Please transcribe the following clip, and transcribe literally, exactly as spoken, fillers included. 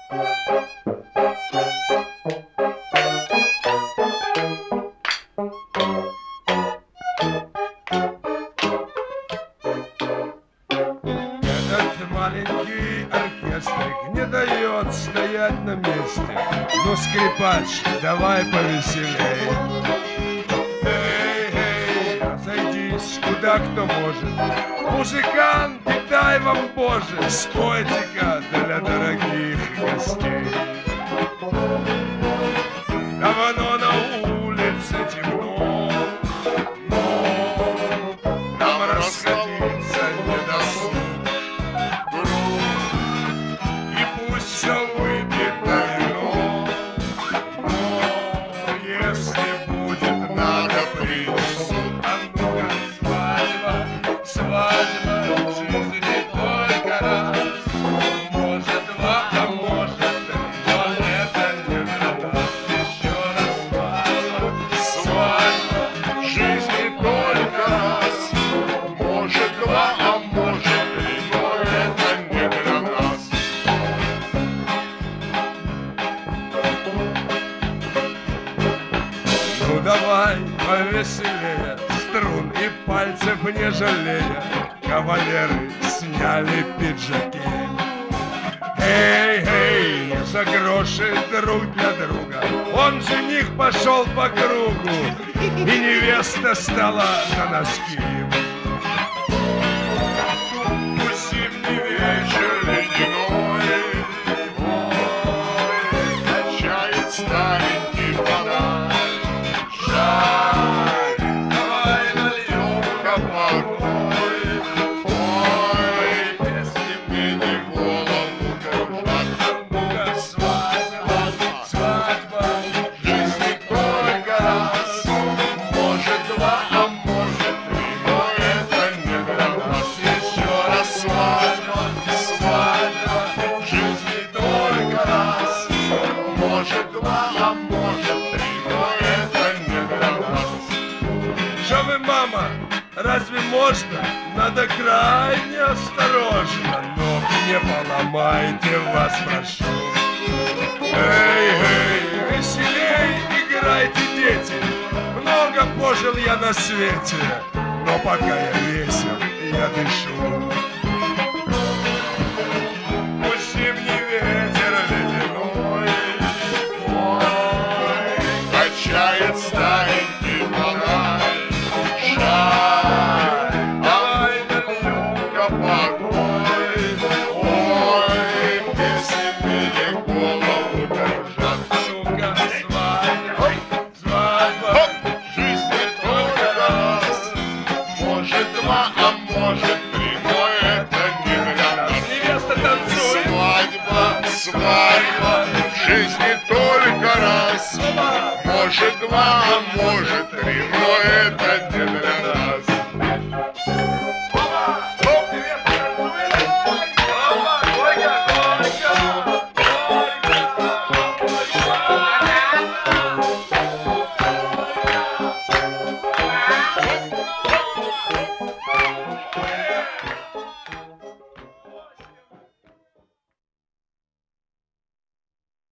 Этот маленький оркестрик не дает стоять на месте. Ну, скрипач, давай повеселей. Эй, эй, разойдись, куда кто может. Музыканты, дай вам, Боже, спойте-ка для дорогих гостей. Давно на улице темно, но нам расходиться не досуг. И пусть все выпьет на вино, но если будет надо приз, а ну-ка, свадьба, свадьба, в жизни только раз. Может два, а может три, но это не для нас. Еще раз свадьба, свадьба, в жизни только раз. Может два, а может три, но это не для нас. Ну давай повеселее, струн и пальцев не жалея. Кавалеры сняли пиджаки. Эй, эй, не за гроши друг для друга. Он жених пошел по кругу, и невеста стала на носки. Пусть зимний вечер ледяной, ой, качает старенький фонарь. Жаль, давай нальем-ка по одной. Ой, если мне не голову кружат. Ну-ка, свадьба, свадьба, в жизни только раз. Может два, а может три, но это не для нас. Еще раз свадьба, свадьба, в жизни только раз. Может два, а может три, но это не для нас. Что вы, мама, разве можно? Надо крайне осторожно. Ног не поломайте, вас прошу. Эй, эй, веселей играйте, дети. Много пожил я на свете, но пока я весел, я дышу. Пусть зимний ветер ледяной, ой, качает старенький фонарь. Жаль, давай нальем-ка по одной. Ой, если мне голову кружат. Ну-ка, свадьба, свадьба, в жизни только раз. Может два, а может три, но это не для нас. Невеста танцует. Свадьба, свадьба, в жизни только раз. Может два, а может три, но это не для нас.